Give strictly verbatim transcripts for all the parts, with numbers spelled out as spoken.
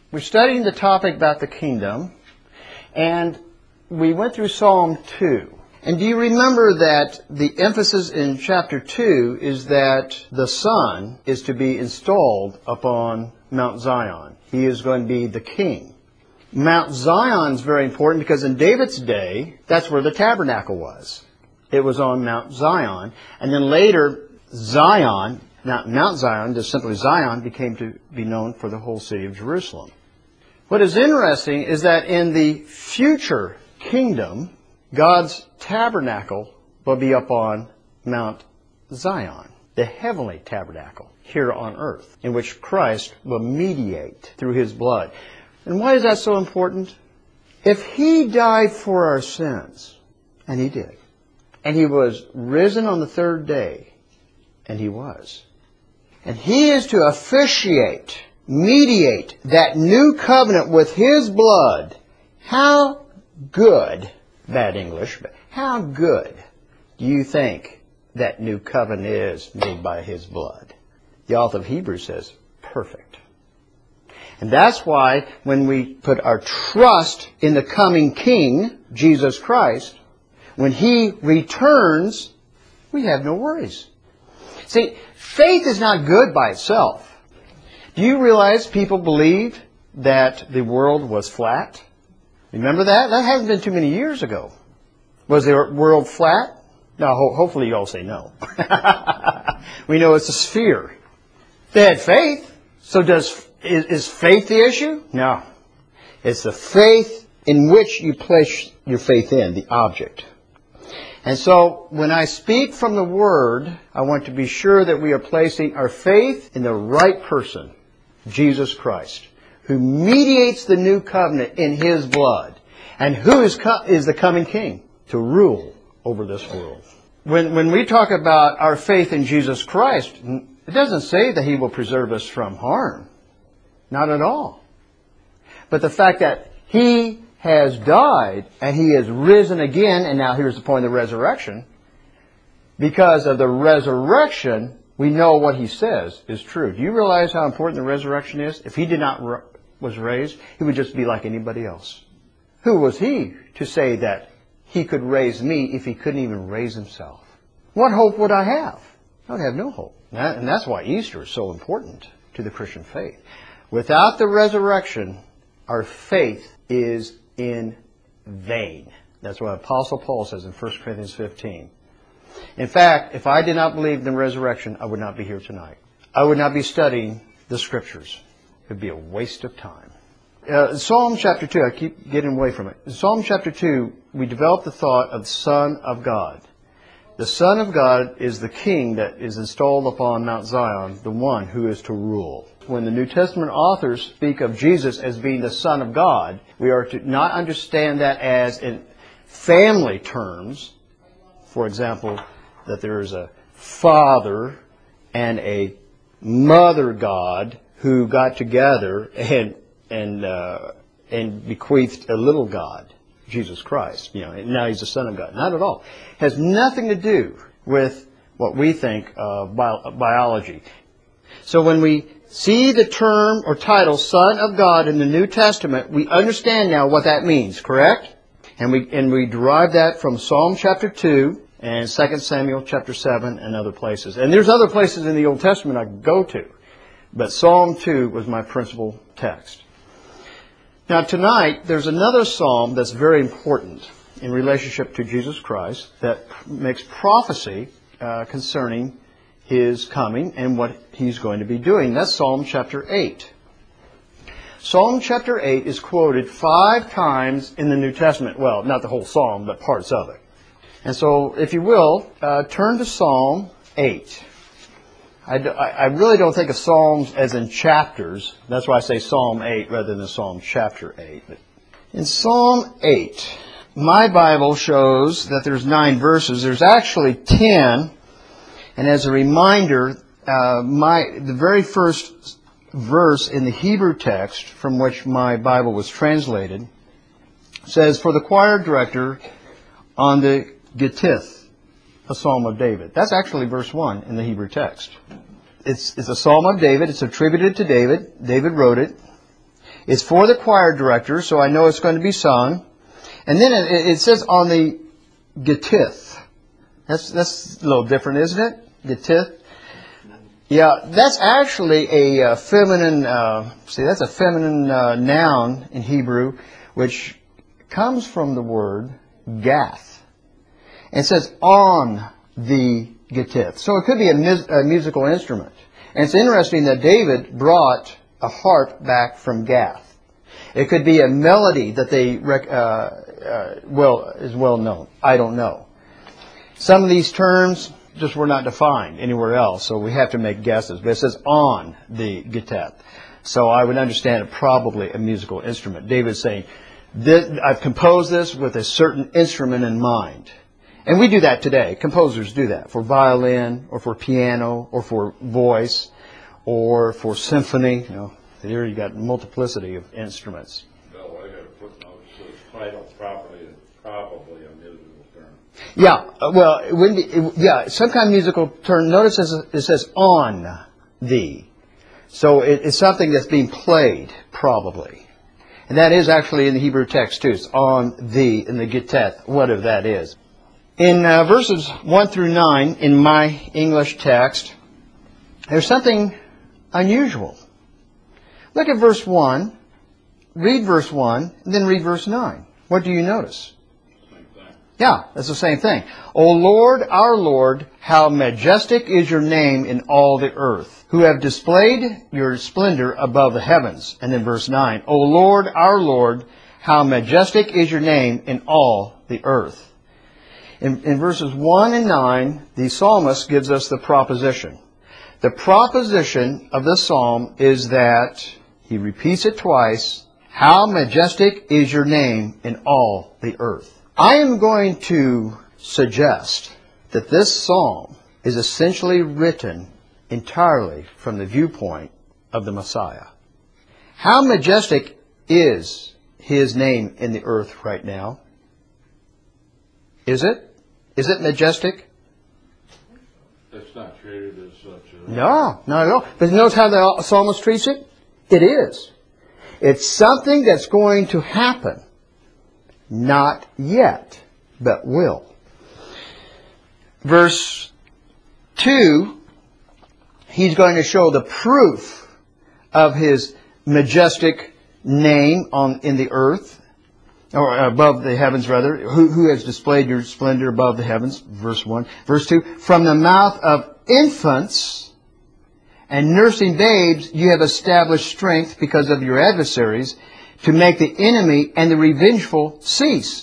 We're studying the topic about the kingdom, and we went through Psalm two. And do you remember that the emphasis in chapter two is that the Son is to be installed upon Mount Zion? He is going to be the king. Mount Zion is very important because in David's day, that's where the tabernacle was. It was on Mount Zion. And then later, Zion, not Mount Zion, just simply Zion, became to be known for the whole city of Jerusalem. What is interesting is that in the future kingdom, God's tabernacle will be up on Mount Zion, the heavenly tabernacle here on earth, in which Christ will mediate through His blood. And why is that so important? If He died for our sins, and He did, and He was risen on the third day, and He was, and He is to officiate, mediate that new covenant with His blood, how good, bad English, but how good do you think that new covenant is made by His blood? The author of Hebrews says, perfect. And that's why when we put our trust in the coming King, Jesus Christ, when He returns, we have no worries. See, faith is not good by itself. Do you realize people believed that the world was flat? Remember that? That hasn't been too many years ago. Was the world flat? No, ho- hopefully you all say no. We know it's a sphere. They had faith. So does is, is faith the issue? No. It's the faith in which you place your faith in, the object. And so when I speak from the Word, I want to be sure that we are placing our faith in the right person, Jesus Christ, who mediates the new covenant in His blood. And who is, co- is the coming King to rule over this world. When, when we talk about our faith in Jesus Christ, it doesn't say that He will preserve us from harm. Not at all. But the fact that He has died and He has risen again, and now here's the point of the resurrection. Because of the resurrection, we know what He says is true. Do you realize how important the resurrection is? If He did not ra- was raised, He would just be like anybody else. Who was He to say that He could raise me if He couldn't even raise Himself? What hope would I have? I would have no hope. And that's why Easter is so important to the Christian faith. Without the resurrection, our faith is in vain. That's what Apostle Paul says in First Corinthians fifteen. In fact, if I did not believe in the resurrection, I would not be here tonight. I would not be studying the Scriptures. It would be a waste of time. Uh, Psalm chapter two, I keep getting away from it. In Psalm chapter two, we develop the thought of the Son of God. The Son of God is the King that is installed upon Mount Zion, the one who is to rule. When the New Testament authors speak of Jesus as being the Son of God, we are to not understand that as in family terms. For example, that there is a father and a mother God who got together and and uh, and bequeathed a little God, Jesus Christ. You know, and now He's the Son of God. Not at all. It has nothing to do with what we think of bio- biology. So when we see the term or title Son of God in the New Testament, we understand now what that means, correct? And we and we derive that from Psalm chapter two and Second Samuel chapter seven and other places. And there's other places in the Old Testament I could go to. But Psalm two was my principal text. Now tonight, there's another psalm that's very important in relationship to Jesus Christ that makes prophecy uh, concerning His coming and what He's going to be doing. That's Psalm chapter eight. Psalm chapter eight is quoted five times in the New Testament. Well, not the whole psalm, but parts of it. And so, if you will, uh, turn to Psalm eight. I, I really don't think of Psalms as in chapters. That's why I say Psalm eight rather than Psalm chapter eight. But in Psalm eight, my Bible shows that there's nine verses. There's actually ten. And as a reminder, uh, my the very first verse in the Hebrew text from which my Bible was translated says, "For the choir director on the Gittith, a Psalm of David." That's actually verse one in the Hebrew text. It's, it's a Psalm of David. It's attributed to David. David wrote it. It's for the choir director, so I know it's going to be sung. And then it, it says on the gittith. That's, that's a little different, isn't it? Gittith. Yeah, that's actually a uh, feminine, uh, see, that's a feminine uh, noun in Hebrew, which comes from the word gath. And it says on the gittith. So it could be a, mus- a musical instrument. And it's interesting that David brought a harp back from Gath. It could be a melody that they rec- uh, uh, well is well known. I don't know. Some of these terms just were not defined anywhere else, so we have to make guesses. But it says on the gittith. So I would understand it probably a musical instrument. David's saying, this, I've composed this with a certain instrument in mind. And we do that today. Composers do that for violin or for piano or for voice or for symphony. You know, here you got multiplicity of instruments. Bill, I got a footnote that says title property is probably a musical term. Yeah, uh, well, it wouldn't be, it, yeah, some kind of musical term. Notice it says, it says on the. So it, it's something that's being played, probably. And that is actually in the Hebrew text too. It's on the, in the gittith, whatever that is. In uh, verses one through nine, in my English text, there's something unusual. Look at verse one, read verse one, and then read verse nine. What do you notice? Same thing. Yeah, that's the same thing. O Lord, our Lord, how majestic is your name in all the earth, who have displayed your splendor above the heavens. And then verse nine, O Lord, our Lord, how majestic is your name in all the earth. In, in verses one and nine, the psalmist gives us the proposition. The proposition of the psalm is that, he repeats it twice, how majestic is your name in all the earth. I am going to suggest that this psalm is essentially written entirely from the viewpoint of the Messiah. How majestic is his name in the earth right now? Is it? Is it majestic? It's not treated as such. A... No, not at all. But notice how the psalmist treats it? It is. It's something that's going to happen. Not yet, but will. Verse two, he's going to show the proof of his majestic name on in the earth. Or above the heavens, rather. Who, who has displayed your splendor above the heavens? Verse one. Verse two. From the mouth of infants and nursing babes you have established strength because of your adversaries to make the enemy and the revengeful cease.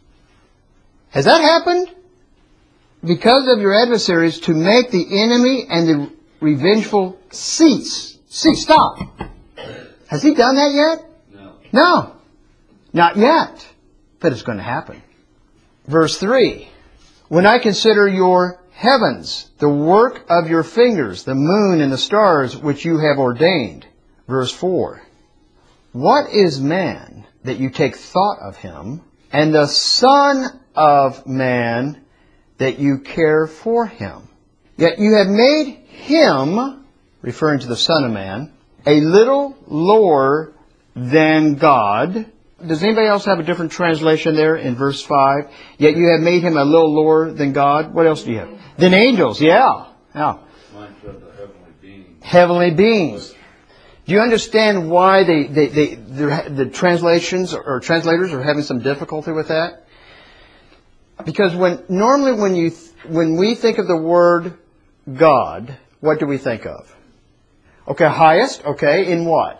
Has that happened? Because of your adversaries to make the enemy and the revengeful cease. Cease. Stop. Has he done that yet? No. No. Not yet, but it's going to happen. Verse three, when I consider your heavens, the work of your fingers, the moon and the stars which you have ordained. Verse four, what is man that you take thought of him, and the son of man that you care for him? Yet you have made him, referring to the Son of Man, a little lower than God. Does anybody else have a different translation there in verse five? Yet you have made him a little lower than God. What else do you have? Than angels, yeah. yeah. Mine said the heavenly beings. Heavenly beings. Do you understand why they, they, they, the, the translations or translators are having some difficulty with that? Because when normally when you when we think of the word God, what do we think of? Okay, highest. Okay, in what?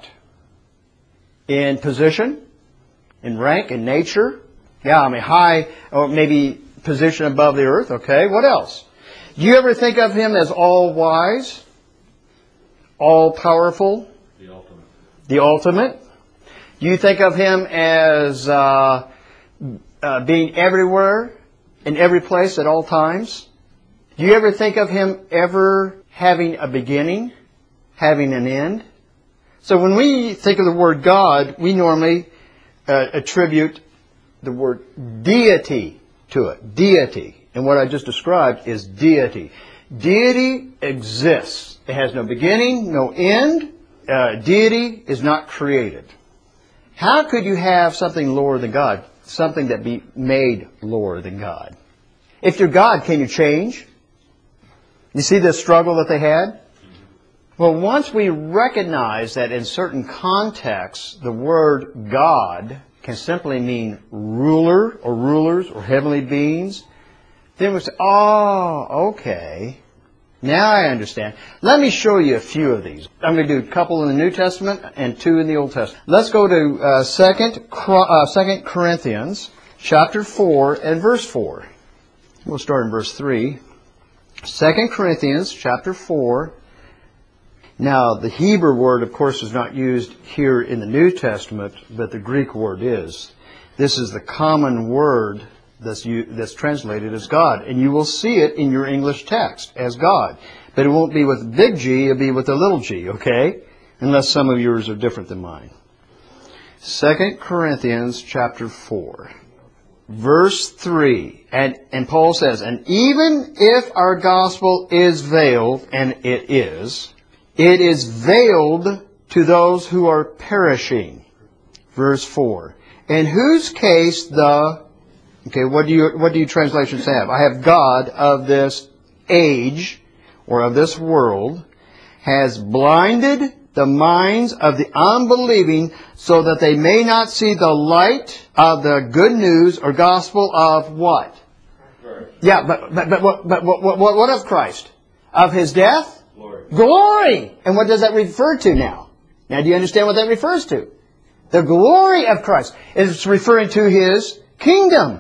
In position? In rank, in nature? Yeah, I mean high, or maybe position above the earth. Okay, what else? Do you ever think of him as all-wise? All-powerful? The ultimate. The ultimate? Do you think of him as uh, uh, being everywhere, in every place, at all times? Do you ever think of him ever having a beginning, having an end? So when we think of the word God, we normally Uh, attribute the word deity to it. Deity. And what I just described is deity. Deity exists. It has no beginning, no end. Uh, deity is not created. How could you have something lower than God? Something that be made lower than God. If you're God, can you change? You see the struggle that they had? Well, once we recognize that in certain contexts, the word God can simply mean ruler or rulers or heavenly beings, then we say, oh, okay. Now I understand. Let me show you a few of these. I'm going to do a couple in the New Testament and two in the Old Testament. Let's go to uh, Second uh, Second Corinthians chapter four and verse four. We'll start in verse three. Second Corinthians chapter four. Now, the Hebrew word, of course, is not used here in the New Testament, but the Greek word is. This is the common word that's, u- that's translated as God. And you will see it in your English text as God. But it won't be with big G, it'll be with a little g, okay? Unless some of yours are different than mine. Second Corinthians chapter four. Verse three, and, and Paul says, and even if our gospel is veiled, and it is, it is veiled to those who are perishing. Verse four, in whose case the, okay, what do you, what do you translations have? I have God of this age, or of this world, has blinded the minds of the unbelieving so that they may not see the light of the good news or gospel of what? Christ. Yeah, but but but what but what, what what of Christ? Of His death? Glory. Glory. And what does that refer to now? Now do you understand what that refers to? The glory of Christ. It's referring to His kingdom.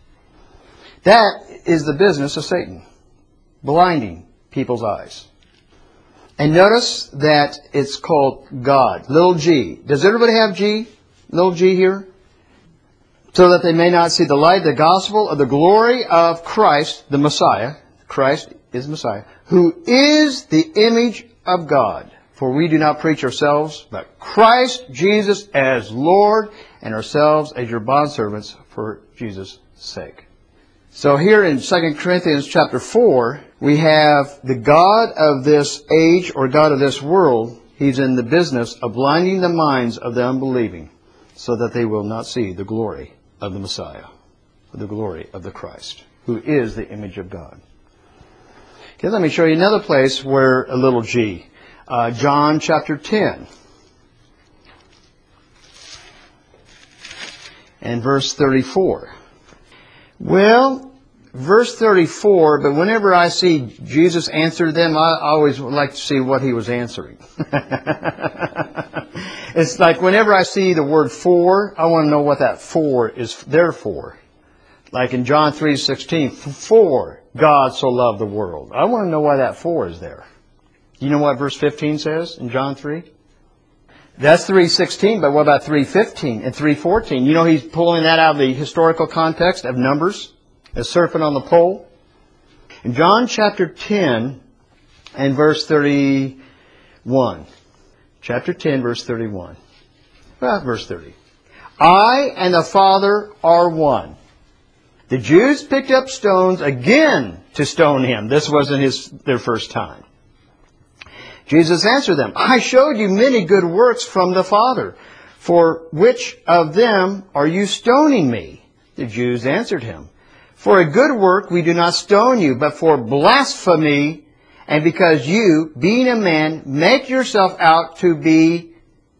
That is the business of Satan. Blinding people's eyes. And notice that it's called God. Little g. Does everybody have G? Little g here? So that they may not see the light, the gospel of the glory of Christ, the Messiah. Christ is Messiah. Who is the image of God. For we do not preach ourselves, but Christ Jesus as Lord, and ourselves as your bondservants for Jesus' sake. So here in Second Corinthians chapter four, we have the God of this age or God of this world. He's in the business of blinding the minds of the unbelieving so that they will not see the glory of the Messiah, the glory of the Christ, who is the image of God. Okay, let me show you another place where a little g. Uh, John chapter ten. And verse thirty-four. Well, verse thirty-four, but whenever I see Jesus answer them, I always would like to see what He was answering. It's like whenever I see the word for, I want to know what that for is there for. Like in John three sixteen, for God so loved the world. I want to know why that for is there. You know what verse fifteen says in John three? That's three sixteen, but what about three fifteen and three fourteen? You know he's pulling that out of the historical context of Numbers, a serpent on the pole. In John chapter ten and verse thirty-one. Chapter ten, verse thirty-one. Well, verse thirty. I and the Father are one. The Jews picked up stones again to stone Him. This wasn't his their first time. Jesus answered them, I showed you many good works from the Father. For which of them are you stoning me? The Jews answered Him, for a good work we do not stone you, but for blasphemy, and because you, being a man, make yourself out to be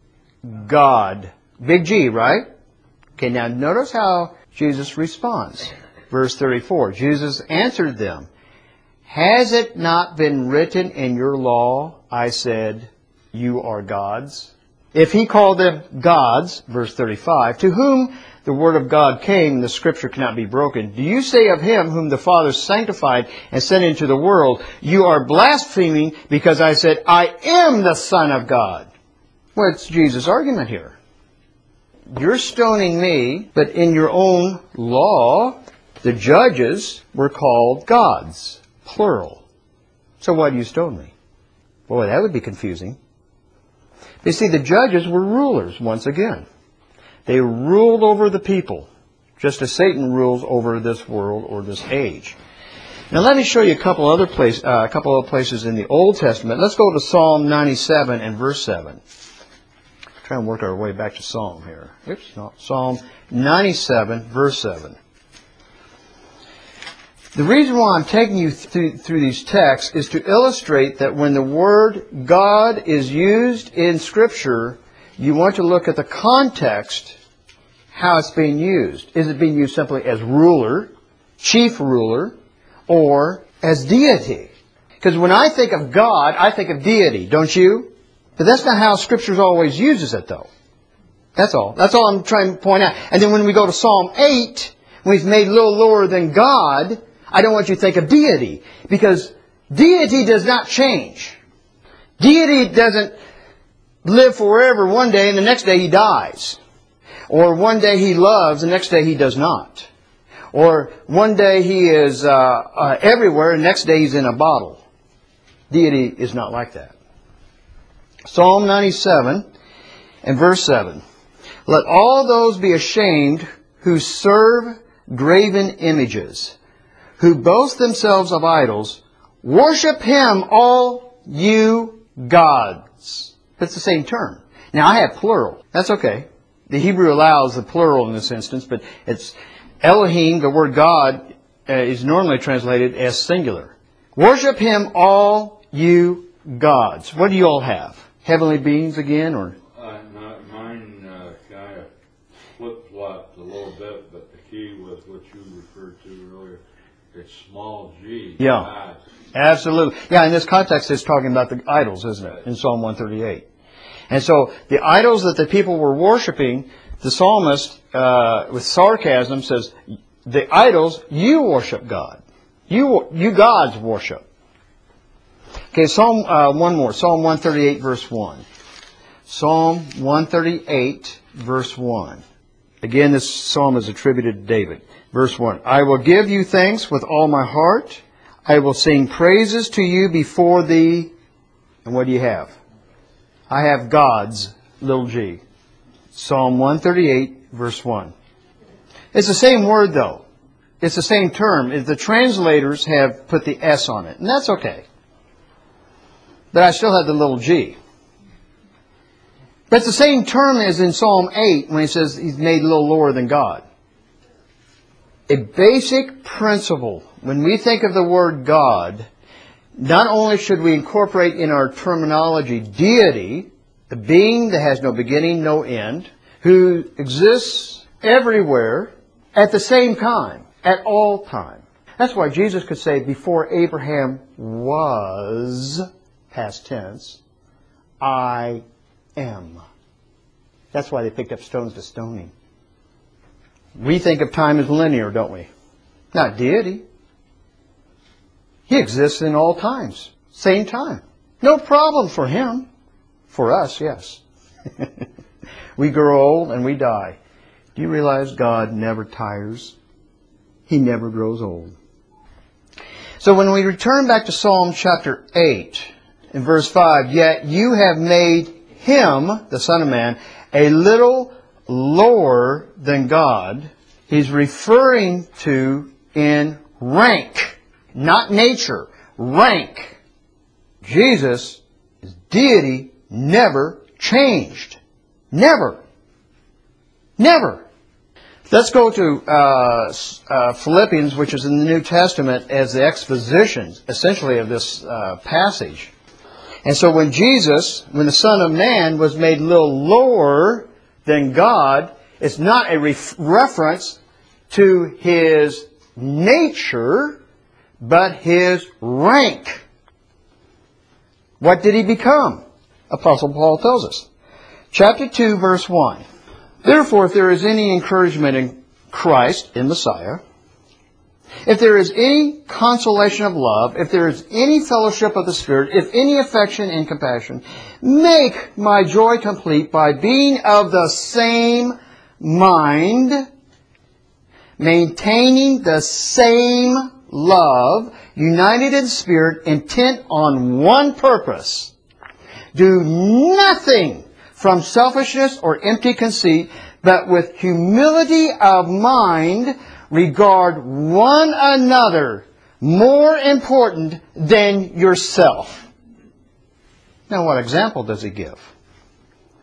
God. Big G, right? Okay, now notice how Jesus responds. Verse thirty-four, Jesus answered them, has it not been written in your law, I said, you are gods? If He called them gods, verse thirty-five, to whom the word of God came, the scripture cannot be broken. Do you say of Him whom the Father sanctified and sent into the world, you are blaspheming because I said, I am the Son of God? What's Jesus' argument here? You're stoning me, but in your own law, the judges were called gods, plural. So why do you stone me? Boy, that would be confusing. You see, the judges were rulers once again. They ruled over the people, just as Satan rules over this world or this age. Now let me show you a couple other place, uh, a couple other places in the Old Testament. Let's go to Psalm ninety-seven and verse seven. Try and work our way back to Psalm here. Oops, no. Psalm ninety-seven, verse seven. The reason why I'm taking you through, through these texts is to illustrate that when the word God is used in Scripture, you want to look at the context, how it's being used. Is it being used simply as ruler, chief ruler, or as deity? Because when I think of God, I think of deity, don't you? But that's not how Scripture always uses it, though. That's all. That's all I'm trying to point out. And then when we go to Psalm eight, when He's made a little lower than God, I don't want you to think of deity. Because deity does not change. Deity doesn't live forever one day and the next day He dies. Or one day He loves, the next day He does not. Or one day He is uh, uh, everywhere and the next day He's in a bottle. Deity is not like that. Psalm ninety-seven and verse seven. Let all those be ashamed who serve graven images, who boast themselves of idols. Worship Him, all you gods. That's the same term. Now I have plural. That's okay. The Hebrew allows the plural in this instance, but it's Elohim, the word God, uh, is normally translated as singular. Worship Him, all you gods. What do you all have? Heavenly beings again, or? Uh, not, mine uh, kind of flip-flopped a little bit, but the key was what you referred to earlier. It's small g. Yeah, gods. Absolutely. Yeah, in this context, it's talking about the idols, isn't it? In Psalm one thirty-eight. And so, the idols that the people were worshiping, the psalmist, uh, with sarcasm, says, the idols, you worship God. You, you gods worship. Okay, Psalm, uh, one more. Psalm one thirty-eight, verse one. Psalm one thirty-eight, verse one. Again, this psalm is attributed to David. Verse one. I will give you thanks with all my heart. I will sing praises to you before thee. And what do you have? I have gods, little g. Psalm one thirty-eight, verse one. It's the same word, though. It's the same term. The translators have put the S on it. And that's okay. But I still have the little g. But it's the same term as in Psalm eight when he says He's made a little lower than God. A basic principle, when we think of the word God, not only should we incorporate in our terminology deity, the being that has no beginning, no end, who exists everywhere at the same time, at all time. That's why Jesus could say, before Abraham was, past tense, I am. That's why they picked up stones to stone Him. We think of time as linear, don't we? Not deity. He exists in all times. Same time. No problem for Him. For us, yes. We grow old and we die. Do you realize God never tires? He never grows old. So when we return back to Psalm chapter eight, in verse five, yet you have made Him, the Son of Man, a little lower than God. He's referring to in rank, not nature, rank. Jesus, His deity, never changed. Never. Never. Let's go to uh, uh, Philippians, which is in the New Testament, as the exposition, essentially, of this uh, passage. And so when Jesus, when the Son of Man was made a little lower than God, it's not a ref- reference to His nature, but His rank. What did He become? Apostle Paul tells us. Chapter two, verse one. Therefore, if there is any encouragement in Christ, in Messiah, if there is any consolation of love, if there is any fellowship of the Spirit, if any affection and compassion, make my joy complete by being of the same mind, maintaining the same love, united in spirit, intent on one purpose. Do nothing from selfishness or empty conceit, but with humility of mind, regard one another more important than yourself. Now, what example does He give?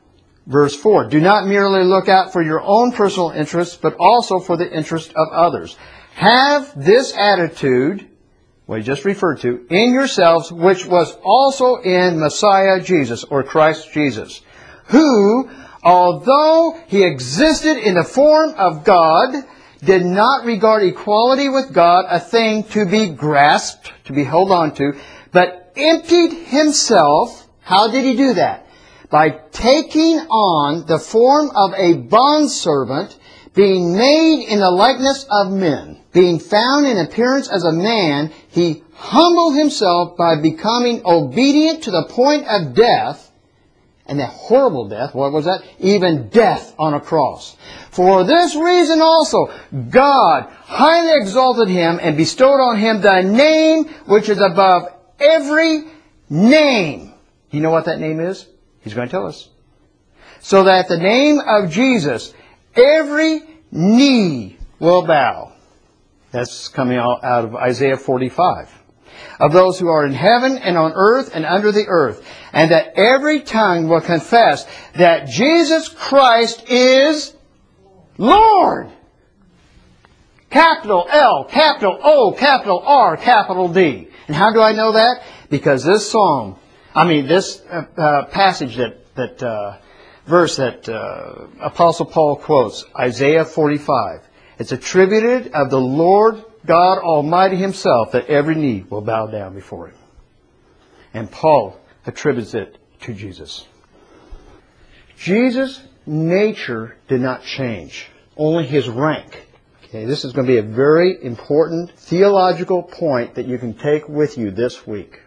Verse four, do not merely look out for your own personal interests, but also for the interest of others. Have this attitude, what he just referred to, in yourselves, which was also in Messiah Jesus, or Christ Jesus, who, although he existed in the form of God, did not regard equality with God a thing to be grasped, to be held on to, but emptied himself. How did he do that? By taking on the form of a bondservant, being made in the likeness of men. Being found in appearance as a man, he humbled himself by becoming obedient to the point of death, and that horrible death, what was that? Even death on a cross. For this reason also, God highly exalted him and bestowed on him the name which is above every name. Do you know what that name is? He's going to tell us. So that the name of Jesus, every knee will bow. That's coming out of Isaiah forty-five. Of those who are in heaven and on earth and under the earth. And that every tongue will confess that Jesus Christ is Lord. Capital L, capital O, capital R, capital D. And how do I know that? Because this psalm, I mean this uh, uh, passage that, that uh, verse that uh, Apostle Paul quotes, Isaiah forty-five. It's attributed of the Lord God Almighty Himself that every knee will bow down before Him. And Paul attributes it to Jesus. Jesus' nature did not change, only His rank. Okay, this is going to be a very important theological point that you can take with you this week.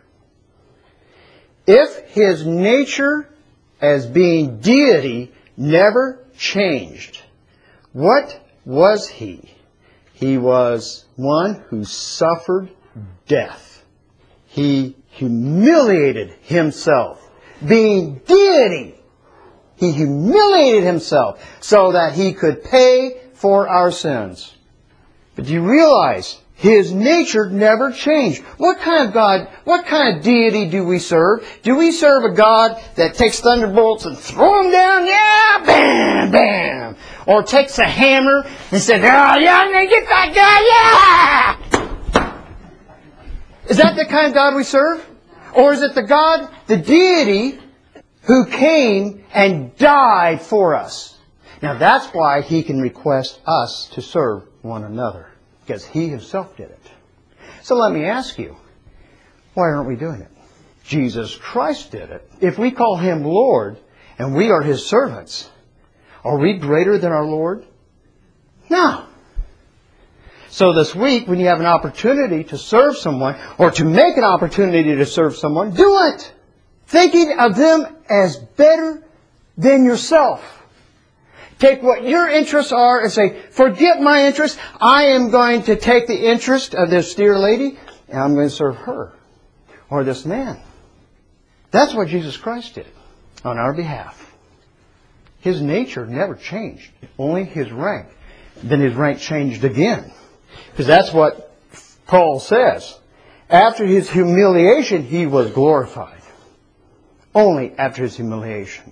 If His nature as being deity never changed, what was He? He was one who suffered death. He humiliated Himself. Being deity, He humiliated Himself so that He could pay for our sins. But do you realize His nature never changed? What kind of God, what kind of deity do we serve? Do we serve a God that takes thunderbolts and throw them down? Yeah, bam, bam. Or takes a hammer and says, oh yeah, I'm going to get that guy, yeah! Is that the kind of God we serve? Or is it the God, the deity, who came and died for us? Now that's why He can request us to serve one another. Because He Himself did it. So let me ask you, why aren't we doing it? Jesus Christ did it. If we call Him Lord and we are His servants, are we greater than our Lord? No. So this week, when you have an opportunity to serve someone, or to make an opportunity to serve someone, do it! Thinking of them as better than yourself. Take what your interests are and say, forget my interests. I am going to take the interest of this dear lady and I'm going to serve her. Or this man. That's what Jesus Christ did on our behalf. His nature never changed. Only His rank. Then His rank changed again. Because that's what Paul says. After His humiliation, He was glorified. Only after His humiliation.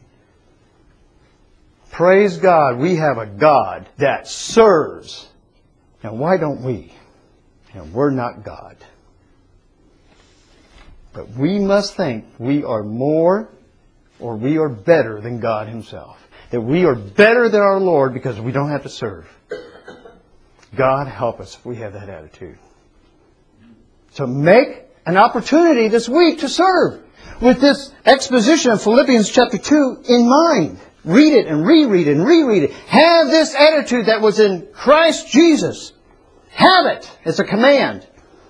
Praise God, we have a God that serves. Now why don't we? And we're not God. But we must think we are more or we are better than God Himself. That we are better than our Lord because we don't have to serve. God help us if we have that attitude. So make an opportunity this week to serve with this exposition of Philippians chapter two in mind. Read it and reread it and reread it. Have this attitude that was in Christ Jesus. Have it. It's a command.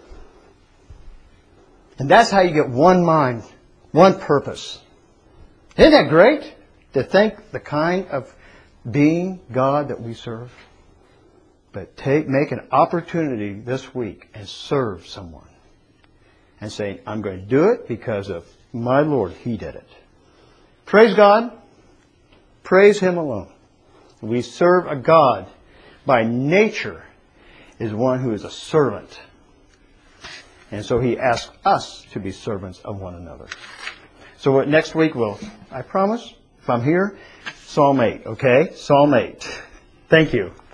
And that's how you get one mind, one purpose. Isn't that great? To think the kind of being God that we serve. But take, make an opportunity this week and serve someone. And say, I'm going to do it because of my Lord. He did it. Praise God. Praise Him alone. We serve a God by nature is one who is a servant. And so He asks us to be servants of one another. So what next week will, I promise, if I'm here, Psalm eight, okay? Psalm eight. Thank you.